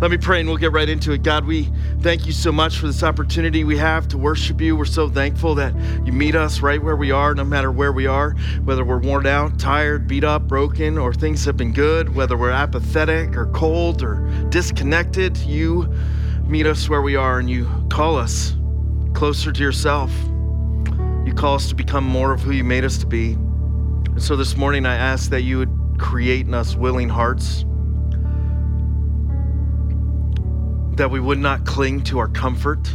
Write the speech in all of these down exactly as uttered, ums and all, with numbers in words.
Let me pray and we'll get right into it. God, we thank you so much for this opportunity we have to worship you. We're so thankful that you meet us right where we are, no matter where we are, whether we're worn out, tired, beat up, broken, or things have been good, whether we're apathetic or cold or disconnected. You meet us where we are and you call us closer to yourself. You call us to become more of who you made us to be. And so this morning I ask that you would create in us willing hearts, that we would not cling to our comfort,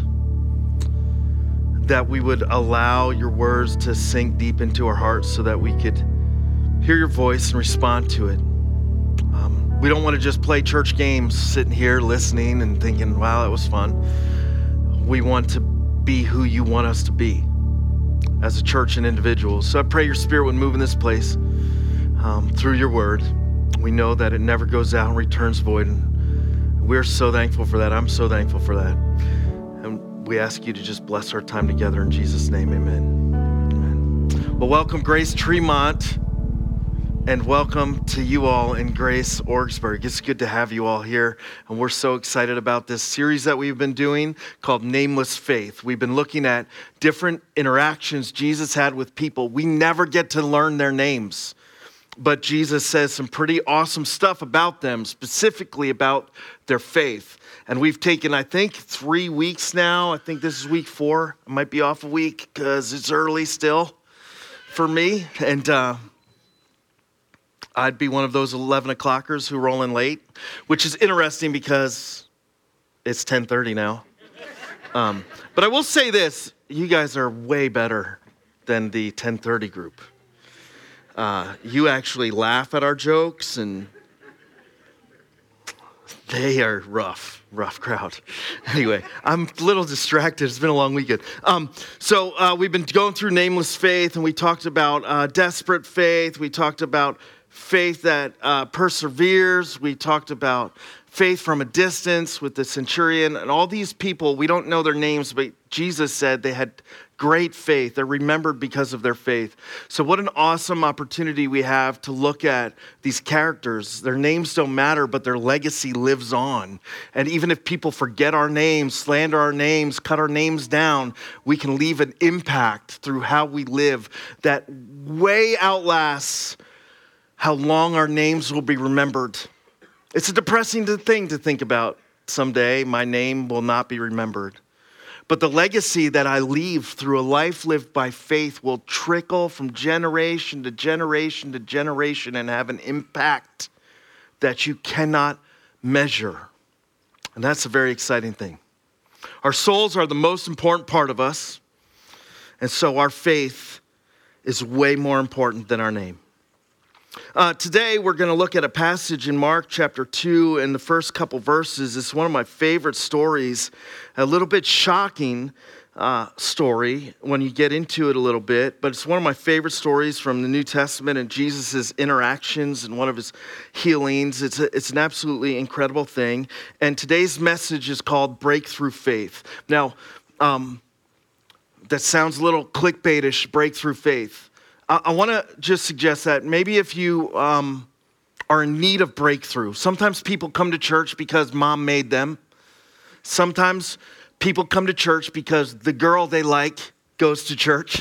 that we would allow your words to sink deep into our hearts so that we could hear your voice and respond to it. Um, we don't want to just play church games, sitting here listening and thinking, wow, that was fun. We want to be who you want us to be as a church and individuals. So I pray your spirit would move in this place um, through your word. We know that it never goes out and returns void. And we're so thankful for that. I'm so thankful for that. And we ask you to just bless our time together in Jesus' name, amen. Amen. Well, welcome Grace Tremont, and welcome to you all in Grace Orgsburg. It's good to have you all here, and we're so excited about this series that we've been doing called Nameless Faith. We've been looking at different interactions Jesus had with people. We never get to learn their names, but Jesus says some pretty awesome stuff about them, specifically about their faith. And we've taken, I think, three weeks now. I think this is week four. I might be off a week because it's early still for me. And uh, I'd be one of those eleven o'clockers who roll in late, which is interesting because it's ten thirty now. Um, but I will say this, you guys are way better than the ten thirty group. Uh, you actually laugh at our jokes, and they are rough, rough crowd. Anyway, I'm a little distracted. It's been a long weekend. Um, so uh, we've been going through Nameless Faith, and we talked about uh, desperate faith. We talked about faith that uh, perseveres. We talked about faith from a distance with the centurion. And all these people, we don't know their names, but Jesus said they had great faith. They're remembered because of their faith. So what an awesome opportunity we have to look at these characters. Their names don't matter, but their legacy lives on. And even if people forget our names, slander our names, cut our names down, we can leave an impact through how we live that way outlasts how long our names will be remembered. It's a depressing thing to think about. Someday my name will not be remembered. But the legacy that I leave through a life lived by faith will trickle from generation to generation to generation and have an impact that you cannot measure. And that's a very exciting thing. Our souls are the most important part of us. And so our faith is way more important than our name. Uh, today, we're going to look at a passage in Mark chapter two and the first couple verses. It's one of my favorite stories, a little bit shocking uh, story when you get into it a little bit, but it's one of my favorite stories from the New Testament and Jesus' interactions and one of his healings. It's, a, it's an absolutely incredible thing. And today's message is called Breakthrough Faith. Now, um, that sounds a little clickbaitish, breakthrough faith. I want to just suggest that maybe if you um, are in need of breakthrough, sometimes people come to church because mom made them. Sometimes people come to church because the girl they like goes to church.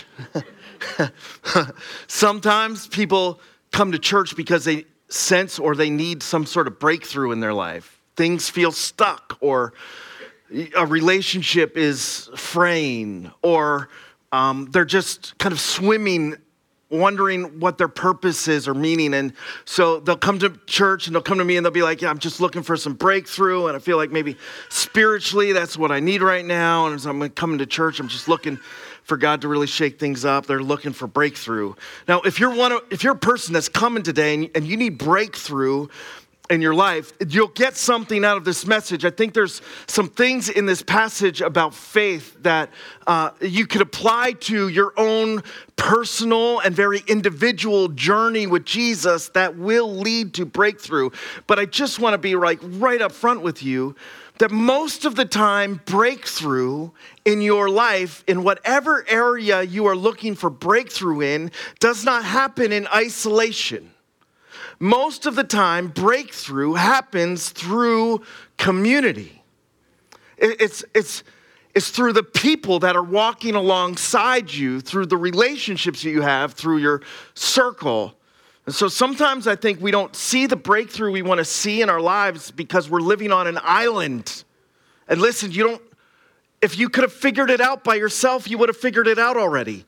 Sometimes people come to church because they sense or they need some sort of breakthrough in their life. Things feel stuck, or a relationship is fraying, or um, they're just kind of swimming, wondering what their purpose is or meaning. And so they'll come to church and they'll come to me and they'll be like, yeah, I'm just looking for some breakthrough. And I feel like maybe spiritually that's what I need right now. And as I'm coming to church, I'm just looking for God to really shake things up. They're looking for breakthrough. Now, if you're one of, if you're a person that's coming today and, and you need breakthrough in your life, you'll get something out of this message. I think there's some things in this passage about faith that uh, you could apply to your own personal and very individual journey with Jesus that will lead to breakthrough. But I just want to be like right up front with you that most of the time, breakthrough in your life, in whatever area you are looking for breakthrough in, does not happen in isolation. Most of the time, breakthrough happens through community. It, it's, it's, it's through the people that are walking alongside you, through the relationships that you have, through your circle. And so sometimes I think we don't see the breakthrough we want to see in our lives because we're living on an island. And listen, you don't, if you could have figured it out by yourself, you would have figured it out already.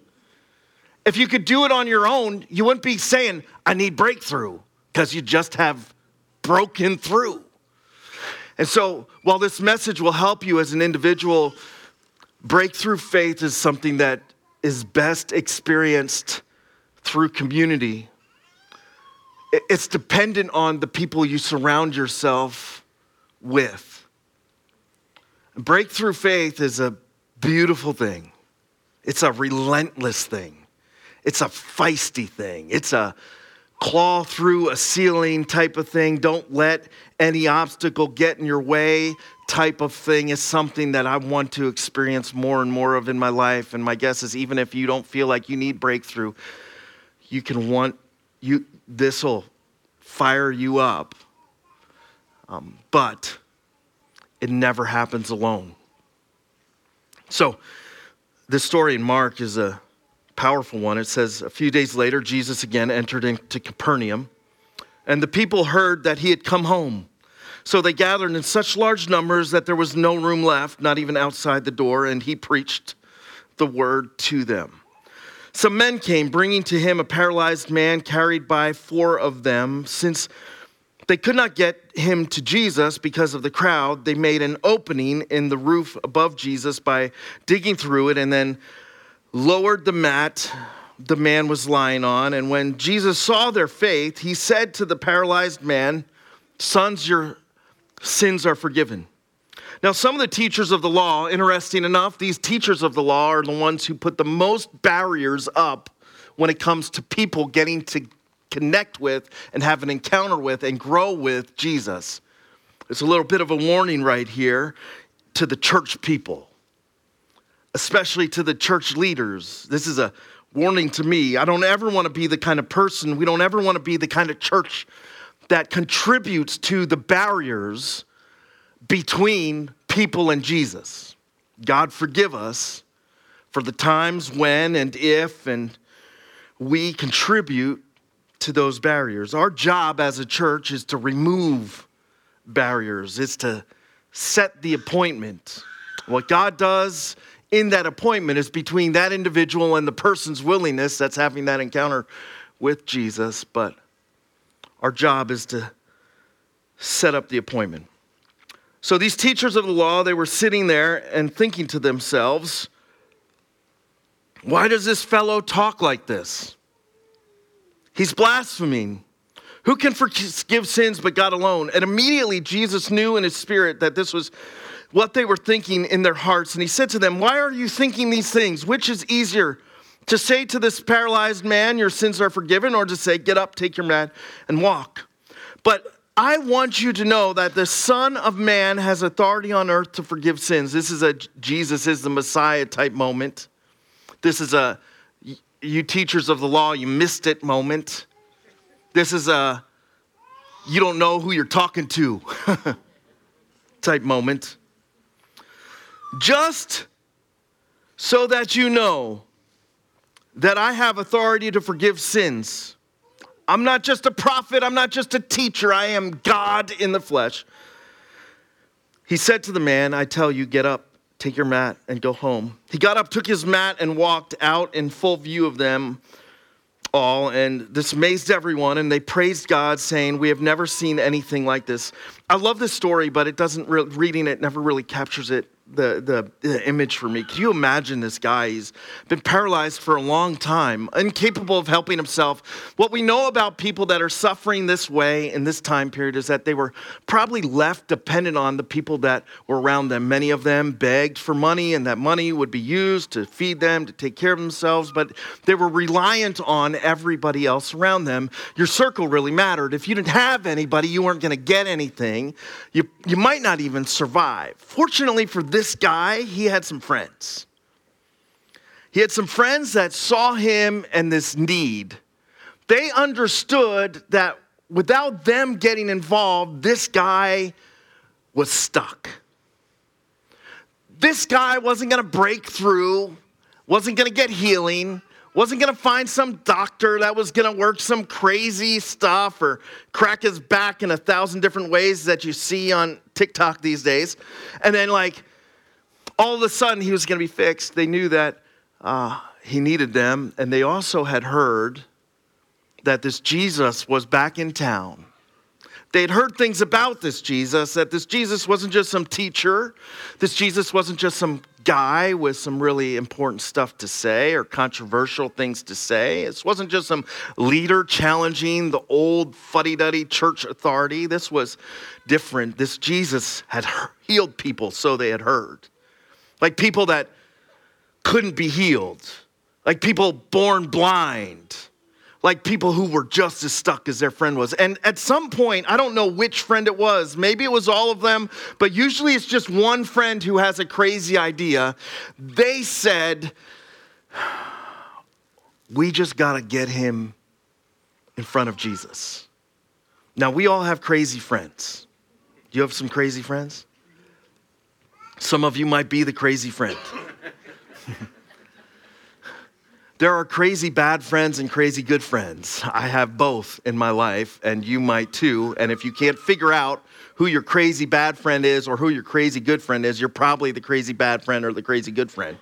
If you could do it on your own, you wouldn't be saying, I need breakthrough, because you just have broken through. And so while this message will help you as an individual, breakthrough faith is something that is best experienced through community. It's dependent on the people you surround yourself with. Breakthrough faith is a beautiful thing. It's a relentless thing. It's a feisty thing. It's a claw through a ceiling type of thing. Don't let any obstacle get in your way type of thing. Is something that I want to experience more and more of in my life. And my guess is even if you don't feel like you need breakthrough, you can want, you. this will fire you up. Um, but it never happens alone. So this story in Mark is a powerful one. It says, a few days later, Jesus again entered into Capernaum, and the people heard that he had come home. So they gathered in such large numbers that there was no room left, not even outside the door, and he preached the word to them. Some men came, bringing to him a paralyzed man carried by four of them. Since they could not get him to Jesus because of the crowd, they made an opening in the roof above Jesus by digging through it and then lowered the mat the man was lying on. And when Jesus saw their faith, he said to the paralyzed man, "Sons, your sins are forgiven." Now, some of the teachers of the law, interesting enough, these teachers of the law are the ones who put the most barriers up when it comes to people getting to connect with and have an encounter with and grow with Jesus. It's a little bit of a warning right here to the church people, especially to the church leaders. This is a warning to me. I don't ever want to be the kind of person, we don't ever want to be the kind of church that contributes to the barriers between people and Jesus. God forgive us for the times when and if and we contribute to those barriers. Our job as a church is to remove barriers. It's to set the appointment. What God does in that appointment is between that individual and the person's willingness that's having that encounter with Jesus. But our job is to set up the appointment. So these teachers of the law, they were sitting there and thinking to themselves, why does this fellow talk like this? He's blaspheming. Who can forgive sins but God alone? And immediately Jesus knew in his spirit that this was what they were thinking in their hearts. And he said to them, why are you thinking these things? Which is easier, to say to this paralyzed man, your sins are forgiven, or to say, get up, take your mat, and walk? But I want you to know that the Son of Man has authority on earth to forgive sins. This is a Jesus is the Messiah type moment. This is a you teachers of the law, you missed it moment. This is a you don't know who you're talking to type moment. Just so that you know that I have authority to forgive sins. I'm not just a prophet. I'm not just a teacher. I am God in the flesh. He said to the man, I tell you, get up, take your mat, and go home. He got up, took his mat, and walked out in full view of them all. And this amazed everyone, and they praised God, saying, we have never seen anything like this. I love this story, but it doesn't re- reading it never really captures it. The, the the image for me. Can you imagine this guy? He's been paralyzed for a long time, incapable of helping himself. What we know about people that are suffering this way in this time period is that they were probably left dependent on the people that were around them. Many of them begged for money, and that money would be used to feed them, to take care of themselves, but they were reliant on everybody else around them. Your circle really mattered. If you didn't have anybody, you weren't going to get anything. You, you might not even survive. Fortunately for this This guy, he had some friends. He had some friends that saw him and this need. They understood that without them getting involved, this guy was stuck. This guy wasn't going to break through, wasn't going to get healing, wasn't going to find some doctor that was going to work some crazy stuff or crack his back in a thousand different ways that you see on TikTok these days. And then like all of a sudden he was going to be fixed. They knew that uh, he needed them. And they also had heard that this Jesus was back in town. They had heard things about this Jesus, that this Jesus wasn't just some teacher. This Jesus wasn't just some guy with some really important stuff to say or controversial things to say. This wasn't just some leader challenging the old fuddy-duddy church authority. This was different. This Jesus had healed people, so they had heard. Like people that couldn't be healed. Like people born blind. Like people who were just as stuck as their friend was. And at some point, I don't know which friend it was. Maybe it was all of them, but usually it's just one friend who has a crazy idea. They said, we just got to get him in front of Jesus. Now, we all have crazy friends. Do you have some crazy friends? Some of you might be the crazy friend. There are crazy bad friends and crazy good friends. I have both in my life, and you might too. And if you can't figure out who your crazy bad friend is or who your crazy good friend is, you're probably the crazy bad friend or the crazy good friend.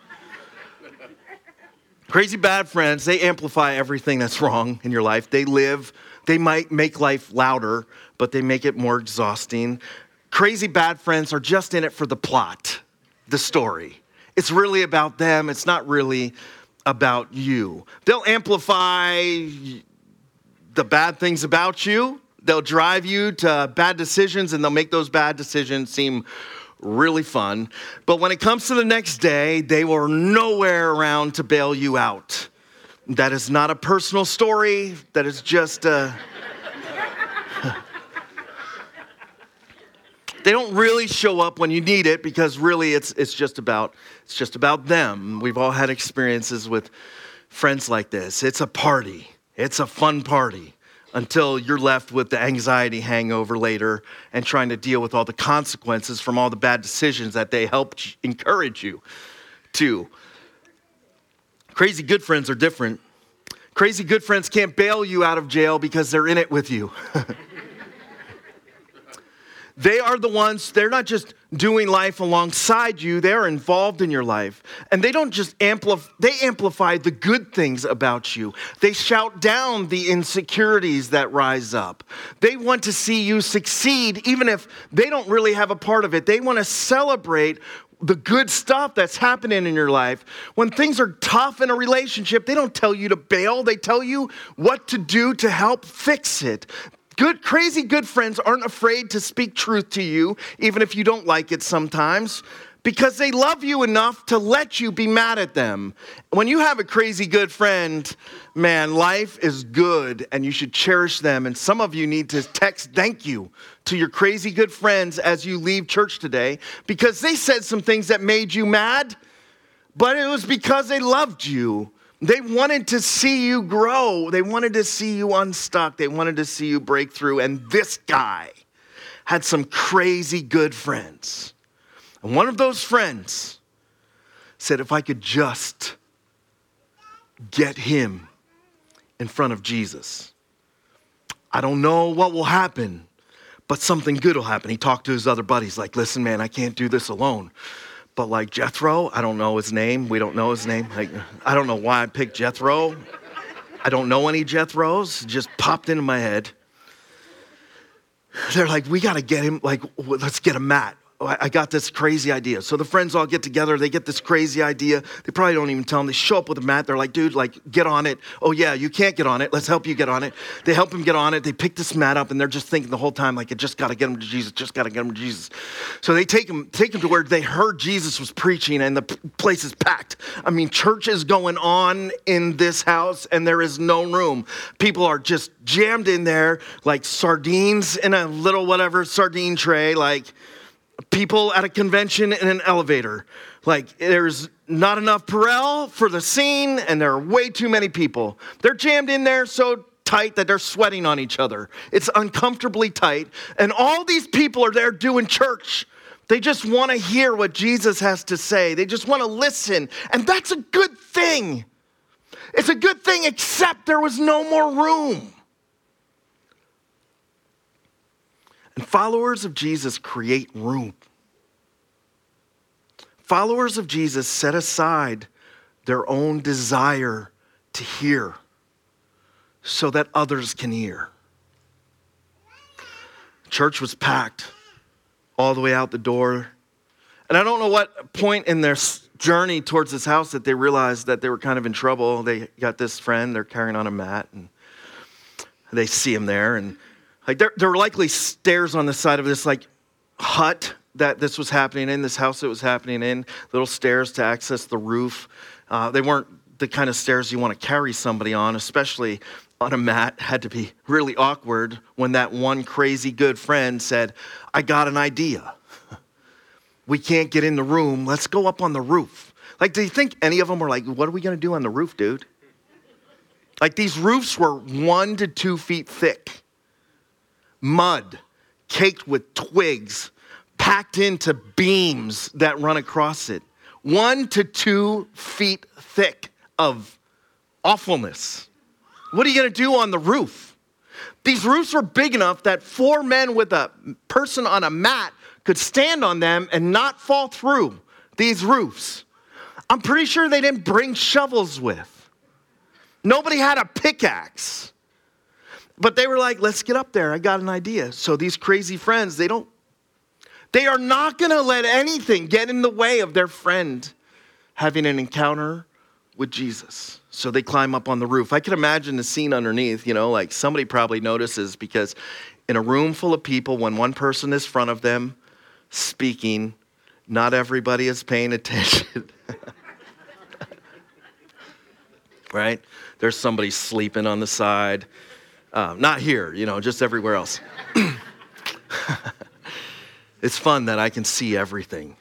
Crazy bad friends, they amplify everything that's wrong in your life. They live, they might make life louder, but they make it more exhausting. Crazy bad friends are just in it for the plot, the story. It's really about them. It's not really about you. They'll amplify the bad things about you. They'll drive you to bad decisions, and they'll make those bad decisions seem really fun. But when it comes to the next day, they were nowhere around to bail you out. That is not a personal story. That is just a... They don't really show up when you need it because really it's it's just about it's just about them. We've all had experiences with friends like this. It's a party. It's a fun party until you're left with the anxiety hangover later and trying to deal with all the consequences from all the bad decisions that they helped encourage you to. Crazy good friends are different. Crazy good friends can't bail you out of jail because they're in it with you. They are the ones, they're not just doing life alongside you, they're involved in your life. And they don't just amplify, they amplify the good things about you. They shout down the insecurities that rise up. They want to see you succeed, even if they don't really have a part of it. They want to celebrate the good stuff that's happening in your life. When things are tough in a relationship, they don't tell you to bail. They tell you what to do to help fix it. Good, crazy good friends aren't afraid to speak truth to you, even if you don't like it sometimes, because they love you enough to let you be mad at them. When you have a crazy good friend, man, life is good and you should cherish them. And some of you need to text thank you to your crazy good friends as you leave church today, because they said some things that made you mad, but it was because they loved you. They wanted to see you grow. They wanted to see you unstuck. They wanted to see you break through. And this guy had some crazy good friends. And one of those friends said, if I could just get him in front of Jesus, I don't know what will happen, but something good will happen. He talked to his other buddies like, listen, man, I can't do this alone. But like Jethro, I don't know his name. We don't know his name. Like, I don't know why I picked Jethro. I don't know any Jethros. It just popped into my head. They're like, we got to get him, like, let's get a mat. I got this crazy idea. So the friends all get together. They get this crazy idea. They probably don't even tell him. They show up with a mat. They're like, dude, like, get on it. Oh, yeah, you can't get on it. Let's help you get on it. They help him get on it. They pick this mat up, and they're just thinking the whole time, like, I just got to get him to Jesus. Just got to get him to Jesus. So they take him, take him to where they heard Jesus was preaching, and the place is packed. I mean, church is going on in this house, and there is no room. People are just jammed in there like sardines in a little whatever sardine tray, like people at a convention in an elevator. Like, there's not enough Perel for the scene, and there are way too many people. They're jammed in there, so tight that they're sweating on each other. It's uncomfortably tight. And all these people are there doing church. They just want to hear what Jesus has to say. They just want to listen. And that's a good thing. It's a good thing, except there was no more room. And followers of Jesus create room. Followers of Jesus set aside their own desire to hear so that others can hear. Church was packed all the way out the door. And I don't know what point in their journey towards this house that they realized that they were kind of in trouble. They got this friend, they're carrying on a mat, and they see him there. And like there, there were likely stairs on the side of this like hut that this was happening in, this house that was happening in, little stairs to access the roof. Uh, they weren't the kind of stairs you want to carry somebody on, especially on a mat. Had to be really awkward when that one crazy good friend said, I got an idea. We can't get in the room. Let's go up on the roof. Like, do you think any of them were like, what are we going to do on the roof, dude? Like, these roofs were one to two feet thick. Mud, caked with twigs, packed into beams that run across it. One to two feet thick of awfulness. What are you going to do on the roof? These roofs were big enough that four men with a person on a mat could stand on them and not fall through these roofs. I'm pretty sure they didn't bring shovels with. Nobody had a pickaxe. But they were like, let's get up there. I got an idea. So these crazy friends, they don't, they are not going to let anything get in the way of their friend having an encounter with Jesus. So they climb up on the roof. I can imagine the scene underneath, you know, like somebody probably notices, because in a room full of people, when one person is in front of them speaking, not everybody is paying attention. Right? There's somebody sleeping on the side. Uh, not here, you know, just everywhere else. It's fun that I can see everything.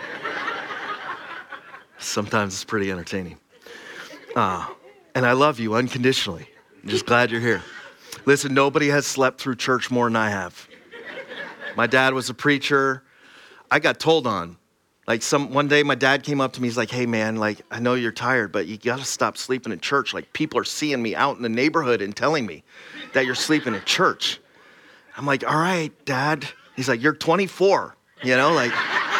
Sometimes it's pretty entertaining. Uh, and I love you unconditionally. I'm just glad you're here. Listen, nobody has slept through church more than I have. My dad was a preacher. I got told on. Like some one day my dad came up to me, he's like, hey man, like I know you're tired, but you gotta stop sleeping in church. Like people are seeing me out in the neighborhood and telling me that you're sleeping in church. I'm like, all right, Dad. He's like, you're twenty-four, you know, like,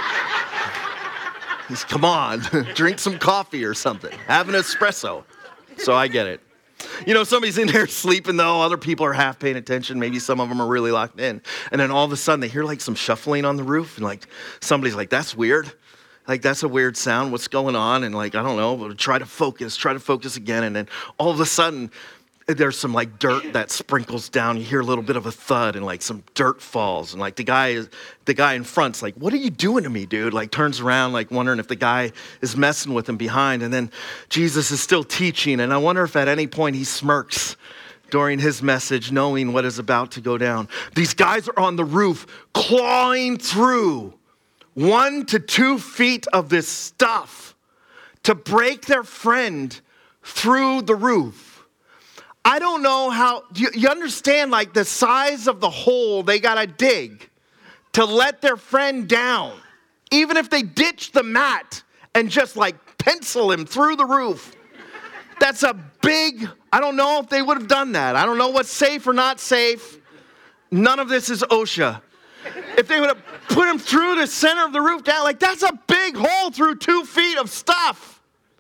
he's, come on, drink some coffee or something. Have an espresso. So I get it. You know, somebody's in there sleeping though. Other people are half paying attention. Maybe some of them are really locked in. And then all of a sudden they hear like some shuffling on the roof. And like somebody's like, that's weird. Like that's a weird sound. What's going on? And like, I don't know, but try to focus, try to focus again. And then all of a sudden there's some like dirt that sprinkles down. You hear a little bit of a thud and like some dirt falls. And like the guy is, the guy in front's like, what are you doing to me, dude? Like turns around, like wondering if the guy is messing with him behind. And then Jesus is still teaching. And I wonder if at any point he smirks during his message, knowing what is about to go down. These guys are on the roof clawing through one to two feet of this stuff to break their friend through the roof. I don't know how, you, you understand like the size of the hole they got to dig to let their friend down. Even if they ditch the mat and just like pencil him through the roof. That's a big, I don't know if they would have done that. I don't know what's safe or not safe. None of this is OSHA. If they would have put him through the center of the roof down, like that's a big hole through two feet of stuff.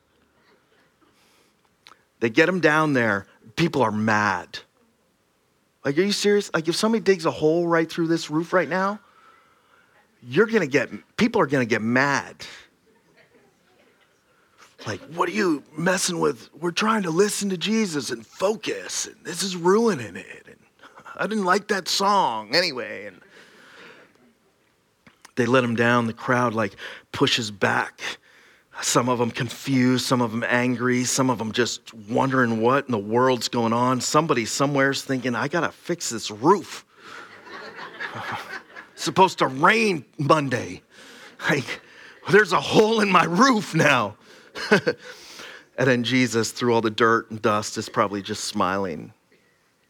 They get him down there. People are mad. Like, are you serious? Like, if somebody digs a hole right through this roof right now, you're going to get, people are going to get mad. Like, what are you messing with? We're trying to listen to Jesus and focus, and this is ruining it. And I didn't like that song anyway. And they let him down. The crowd, like, pushes back. Some of them confused, some of them angry, some of them just wondering what in the world's going on. Somebody somewhere's thinking, I gotta fix this roof. It's supposed to rain Monday. Like, there's a hole in my roof now. And then Jesus, through all the dirt and dust, is probably just smiling.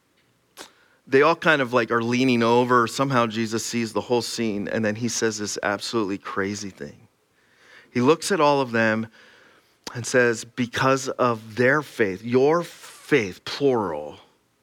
they all kind of like are leaning over. Somehow Jesus sees the whole scene, and then he says this absolutely crazy thing. He looks at all of them and says, because of their faith, your faith, plural,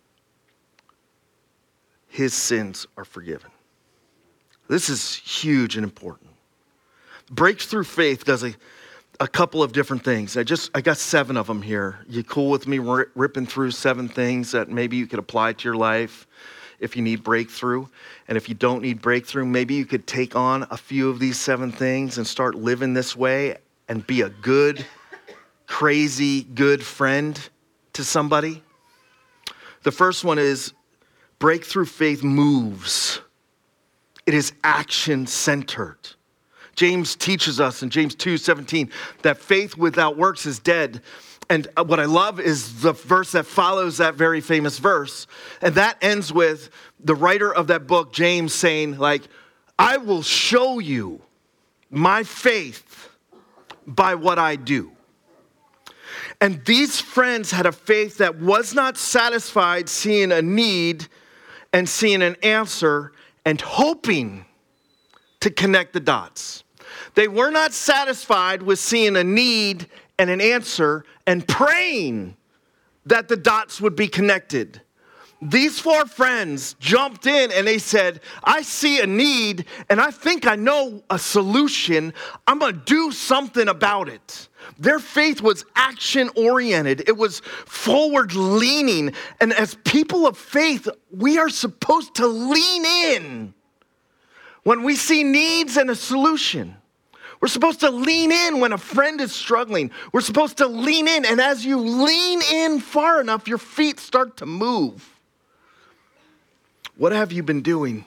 his sins are forgiven. This is huge and important. Breakthrough faith does a, a couple of different things. I just, I got seven of them here. You cool with me r- ripping through seven things that maybe you could apply to your life if you need breakthrough? And if you don't need breakthrough, maybe you could take on a few of these seven things and start living this way and be a good, crazy, good friend to somebody. The first one is breakthrough faith moves. It is action-centered. James teaches us in James two seventeen that faith without works is dead. And what I love is the verse that follows that very famous verse. And that ends with the writer of that book, James, saying, like, I will show you my faith by what I do. And these friends had a faith that was not satisfied seeing a need and seeing an answer and hoping to connect the dots. They were not satisfied with seeing a need and an answer and praying that the dots would be connected. These four friends jumped in and they said, I see a need and I think I know a solution. I'm going to do something about it. Their faith was action-oriented. It was forward-leaning. And as people of faith, we are supposed to lean in when we see needs and a solution. We're supposed to lean in when a friend is struggling. We're supposed to lean in. And as you lean in far enough, your feet start to move. What have you been doing?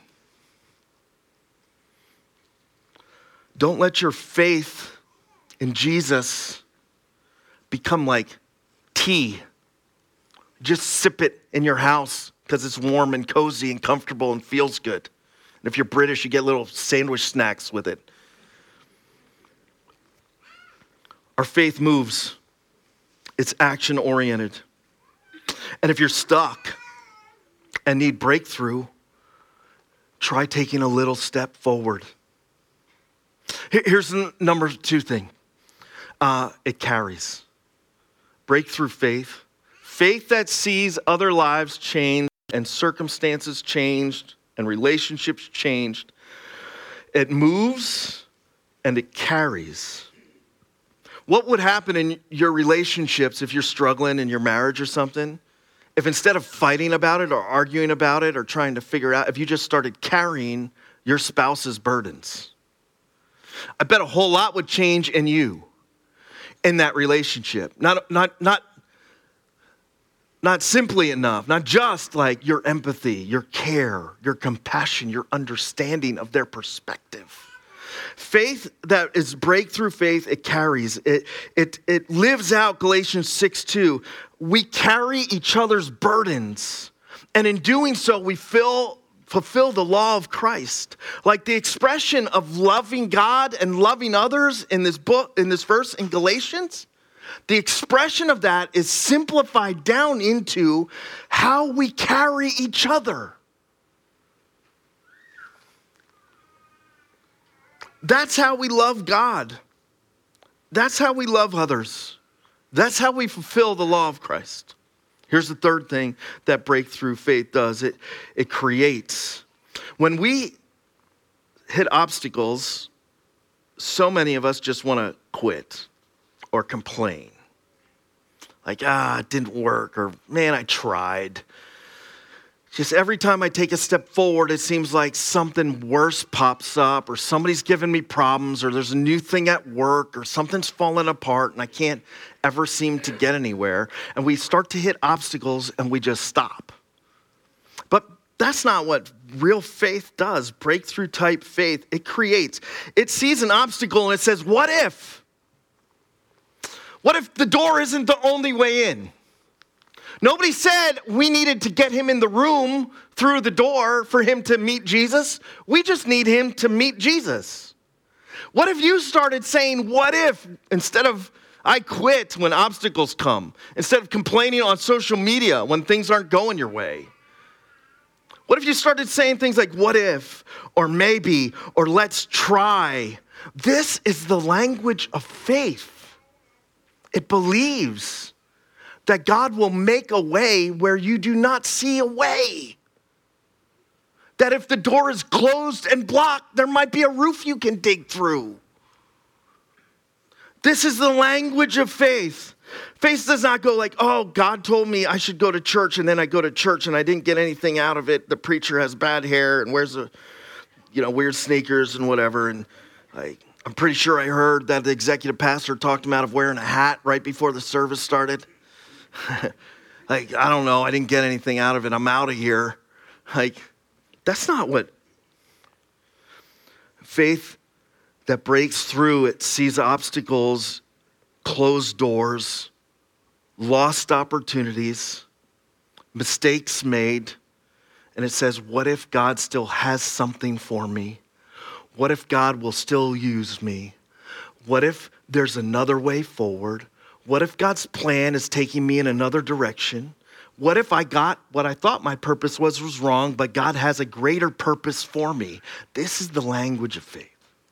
Don't let your faith in Jesus become like tea. Just sip it in your house because it's warm and cozy and comfortable and feels good. And if you're British, you get little sandwich snacks with it. Our faith moves. It's action-oriented. And if you're stuck and need breakthrough, try taking a little step forward. Here's the number two thing. Uh, it carries. Breakthrough faith. Faith that sees other lives changed and circumstances changed and relationships changed. It moves and it carries. What would happen in your relationships if you're struggling in your marriage or something? If instead of fighting about it or arguing about it or trying to figure out, if you just started carrying your spouse's burdens? I bet a whole lot would change in you, in that relationship. Not, not, not, not simply enough, not just like your empathy, your care, your compassion, your understanding of their perspective. Faith that is breakthrough faith, it carries. It, it, it lives out Galatians six two. We carry each other's burdens. And in doing so, we fill, fulfill the law of Christ. Like the expression of loving God and loving others in this book, in this verse in Galatians, the expression of that is simplified down into how we carry each other. That's how we love God. That's how we love others. That's how we fulfill the law of Christ. Here's the third thing that breakthrough faith does. It, it creates. When we hit obstacles, so many of us just want to quit or complain. Like, ah, it didn't work, or man, I tried. Just every time I take a step forward, it seems like something worse pops up, or somebody's giving me problems, or there's a new thing at work, or something's falling apart, and I can't ever seem to get anywhere. And we start to hit obstacles, and we just stop. But that's not what real faith does. Breakthrough type faith, it creates. It sees an obstacle, and it says, what if? What if the door isn't the only way in? Nobody said we needed to get him in the room through the door for him to meet Jesus. We just need him to meet Jesus. What if you started saying, what if, instead of I quit when obstacles come, instead of complaining on social media when things aren't going your way? What if you started saying things like, what if, or maybe, or let's try? This is the language of faith. It believes that God will make a way where you do not see a way. That if the door is closed and blocked, there might be a roof you can dig through. This is the language of faith. Faith does not go like, oh, God told me I should go to church, and then I go to church and I didn't get anything out of it. The preacher has bad hair and wears a, you know, weird sneakers and whatever. And like, I'm pretty sure I heard that the executive pastor talked him out of wearing a hat right before the service started. Like, I don't know. I didn't get anything out of it. I'm out of here. Like, that's not what faith that breaks through. It sees obstacles, closed doors, lost opportunities, mistakes made. And it says, what if God still has something for me? What if God will still use me? What if there's another way forward? What if God's plan is taking me in another direction? What if I got what I thought my purpose was was wrong, but God has a greater purpose for me? This is the language of faith.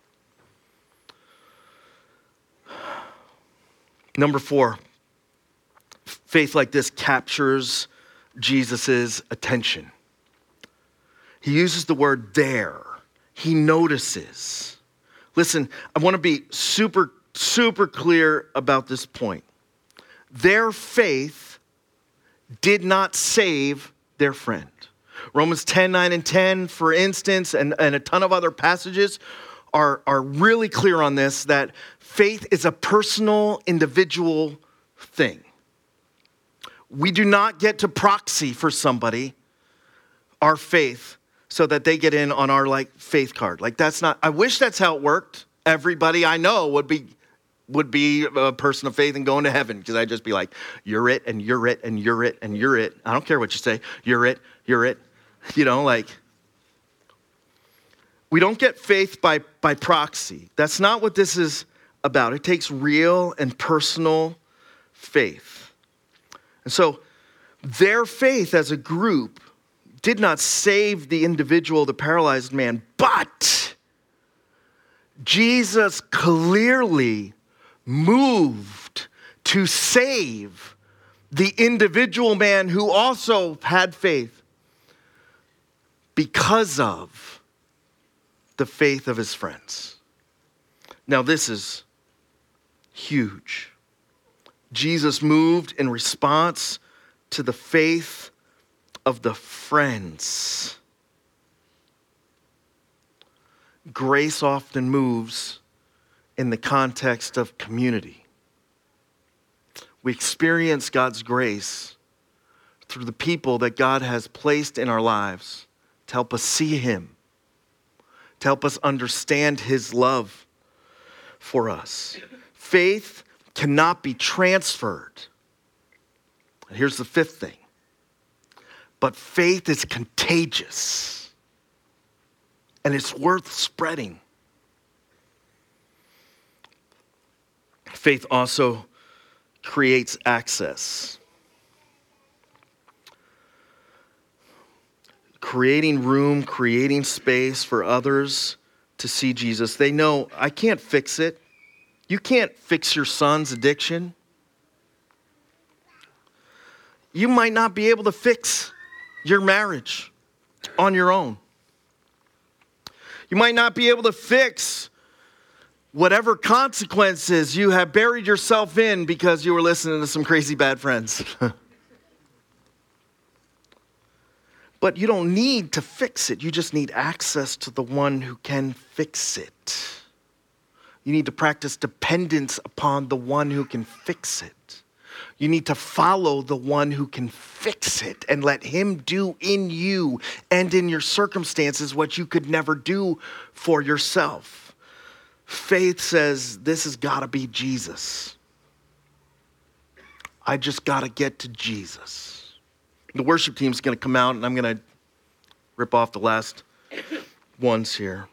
Number four, faith like this captures Jesus' attention. He uses the word there. He notices. Listen, I want to be super, super clear about this point. Their faith did not save their friend. Romans ten, nine, and ten, for instance, and, and a ton of other passages are, are really clear on this, that faith is a personal, individual thing. We do not get to proxy for somebody our faith so that they get in on our like faith card. Like that's not, I wish that's how it worked. Everybody I know would be would be a person of faith and going to heaven, because I'd just be like, you're it, and you're it, and you're it, and you're it. I don't care what you say. You're it, you're it. You know, like, we don't get faith by, by proxy. That's not what this is about. It takes real and personal faith. And so their faith as a group did not save the individual, the paralyzed man, but Jesus clearly moved to save the individual man who also had faith because of the faith of his friends. Now, this is huge. Jesus moved in response to the faith of the friends. Grace often moves in the context of community. We experience God's grace through the people that God has placed in our lives to help us see him, to help us understand his love for us. Faith cannot be transferred. And here's the fifth thing. But faith is contagious, and it's worth spreading. Faith also creates access. Creating room, creating space for others to see Jesus. They know, I can't fix it. You can't fix your son's addiction. You might not be able to fix your marriage on your own. You might not be able to fix whatever consequences you have buried yourself in because you were listening to some crazy bad friends. But you don't need to fix it. You just need access to the one who can fix it. You need to practice dependence upon the one who can fix it. You need to follow the one who can fix it and let him do in you and in your circumstances what you could never do for yourself. Faith says, this has got to be Jesus. I just got to get to Jesus. The worship team's going to come out, and I'm going to rip off the last ones here.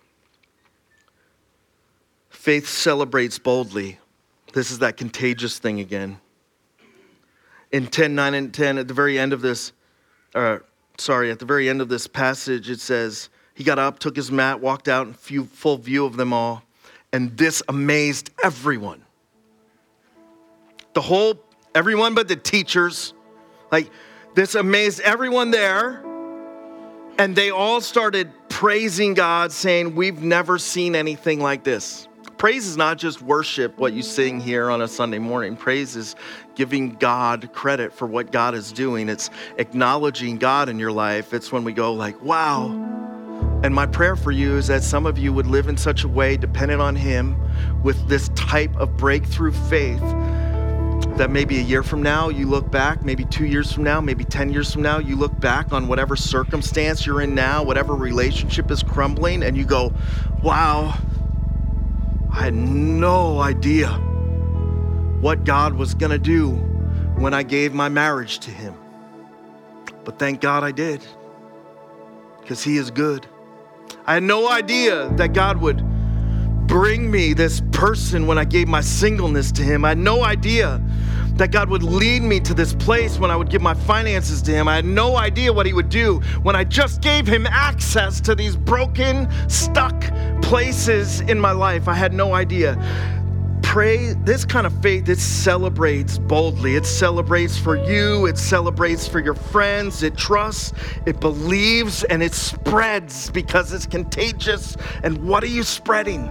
Faith celebrates boldly. This is that contagious thing again. In ten, nine, and ten, at the very end of this, uh, sorry, at the very end of this passage, it says, he got up, took his mat, walked out in few, full view of them all, and this amazed everyone. The whole, everyone but the teachers, like this amazed everyone there, and they all started praising God, saying, we've never seen anything like this. Praise is not just worship, what you sing here on a Sunday morning. Praise is giving God credit for what God is doing. It's acknowledging God in your life. It's when we go like, wow. And my prayer for you is that some of you would live in such a way, dependent on him, with this type of breakthrough faith, that maybe a year from now, you look back, maybe two years from now, maybe ten years from now, you look back on whatever circumstance you're in now, whatever relationship is crumbling, and you go, wow, I had no idea what God was going to do when I gave my marriage to him. But thank God I did, because he is good. I had no idea that God would bring me this person when I gave my singleness to him. I had no idea that God would lead me to this place when I would give my finances to him. I had no idea what he would do when I just gave him access to these broken, stuck places in my life. I had no idea. Pray, this kind of faith, it celebrates boldly. It celebrates for you. It celebrates for your friends. It trusts, it believes, and it spreads because it's contagious. And what are you spreading?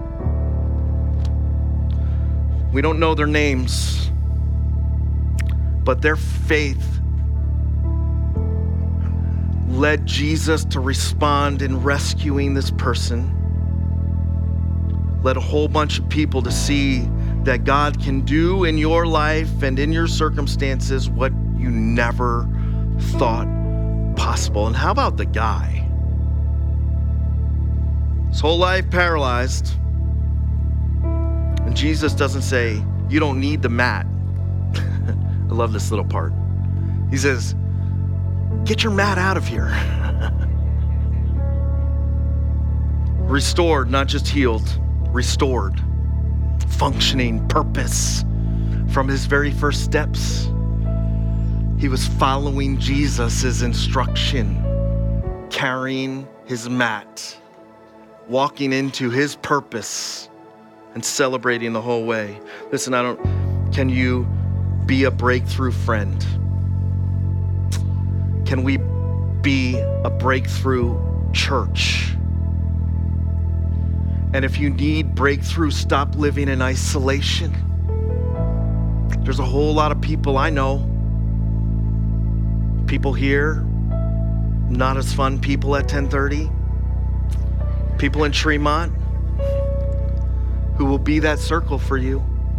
We don't know their names, but their faith led Jesus to respond in rescuing this person. Led a whole bunch of people to see that God can do in your life and in your circumstances what you never thought possible. And how about the guy? His whole life paralyzed. And Jesus doesn't say, you don't need the mat. I love this little part. He says, get your mat out of here. Restored, not just healed. Restored. Functioning, purpose. From his very first steps, he was following Jesus' instruction, carrying his mat, walking into his purpose, and celebrating the whole way. Listen, I don't, can you be a breakthrough friend? Can we be a breakthrough church? And if you need breakthrough, stop living in isolation. There's a whole lot of people I know, people here, not as fun people at ten thirty, people in Tremont, who will be that circle for you.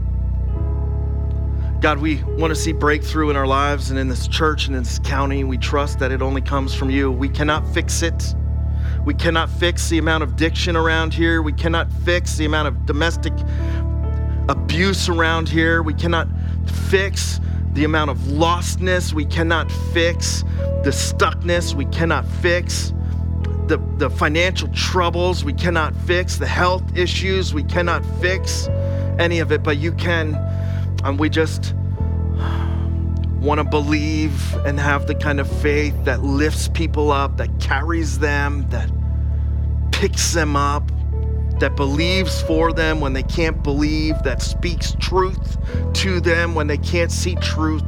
God, we want to see breakthrough in our lives and in this church and in this county. We trust that it only comes from you. We cannot fix it. We cannot fix the amount of addiction around here. We cannot fix the amount of domestic abuse around here. We cannot fix the amount of lostness. We cannot fix the stuckness. We cannot fix the, the financial troubles. We cannot fix the health issues. We cannot fix any of it, but you can. And we just want to believe and have the kind of faith that lifts people up, that carries them, that picks them up, that believes for them when they can't believe, that speaks truth to them when they can't see truth.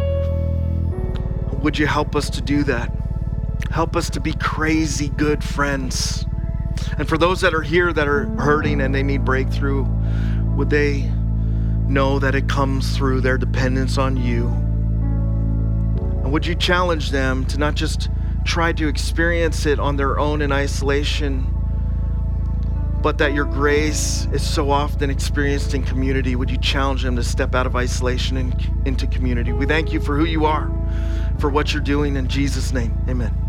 Would you help us to do that? Help us to be crazy good friends. And for those that are here that are hurting and they need breakthrough, would they know that it comes through their dependence on you? And would you challenge them to not just try to experience it on their own in isolation, but that your grace is so often experienced in community? Would you challenge them to step out of isolation and into community? We thank you for who you are, for what you're doing. In Jesus' name, amen.